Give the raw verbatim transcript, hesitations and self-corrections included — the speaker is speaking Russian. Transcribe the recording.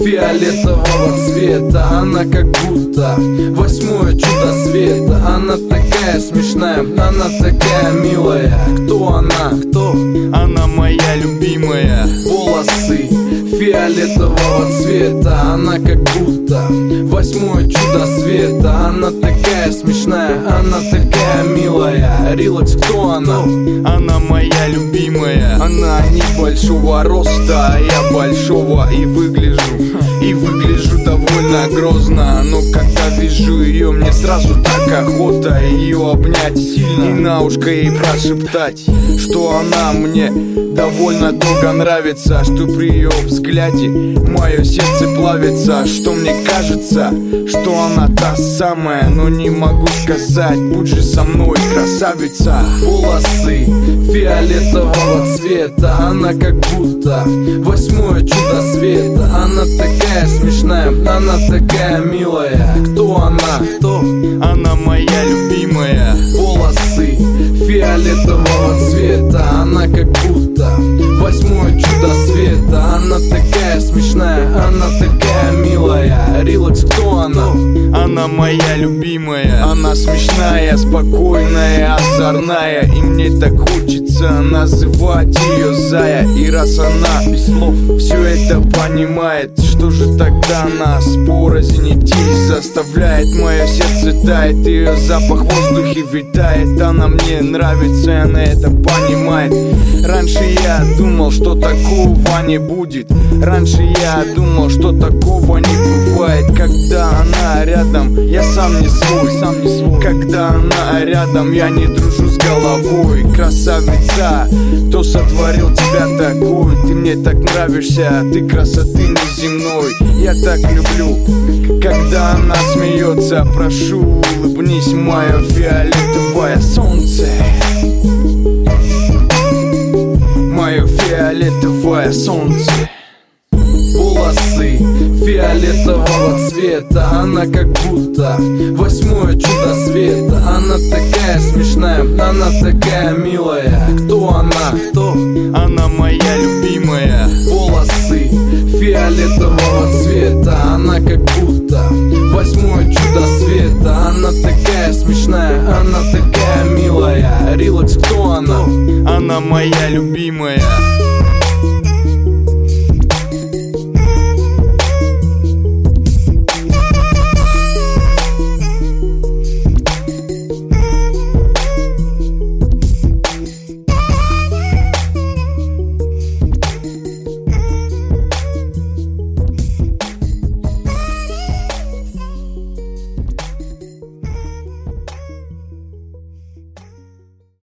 фиолетового цвета. Она как будто восьмое чудо света. Она такая смешная, она такая милая. Кто она? Кто? Она моя любимая. Волосы фиолетового цвета. Она как будто восьмое чудо света. Она такая смешная, она такая милая. Рилакс, кто она? Она моя любимая. Она небольшого роста, а я большого. И выгляжу, и выгляжу довольно грозно. Но когда вижу ее, мне сразу так охота ее обнять сильно и на ушко ей прошептать, что она мне довольно долго нравится, что при ее взгляде мое сердце плавится, что мне кажется, что она та самая, но не могу сказать, будь же со мной, красавица. Волосы фиолетового цвета. Она как будто восьмое чудо света. Она такая смешная, она такая милая. Кто она? Кто? Она моя любимая. Волосы фиолетового цвета. Она как будто восьмое чудо света. Она такая смешная, она такая милая. Рилакс, кто она? Она моя любимая. Она смешная, спокойная, озорная. И мне так хочется называть ее Зая. И раз она без слов все это понимает, что же тогда нас порознь идти заставляет? Мое сердце тает, ее запах в воздухе витает. Она мне нравится, и она это понимает. Раньше я думал, что такого не будет. Раньше я думал, что такого не бывает. Когда она рядом, я сам не свой, сам не свой. Когда она рядом, я не дружу с головой. Красавица, кто сотворил тебя такой? Ты мне так нравишься, ты красоты неземной. Я так люблю, когда она смеется. Прошу, улыбнись, мое фиолетовое солнце. Мое фиолетовое солнце. Волосы фиолетового цвета. Она как будто восьмое чудо света. Она такая смешная, она такая милая. Кто она? Кто? Она моя любимая. Волосы фиолетового цвета. Она как будто восьмое чудо света. Она такая смешная, она такая милая. Рилакс, кто она? Она моя любимая.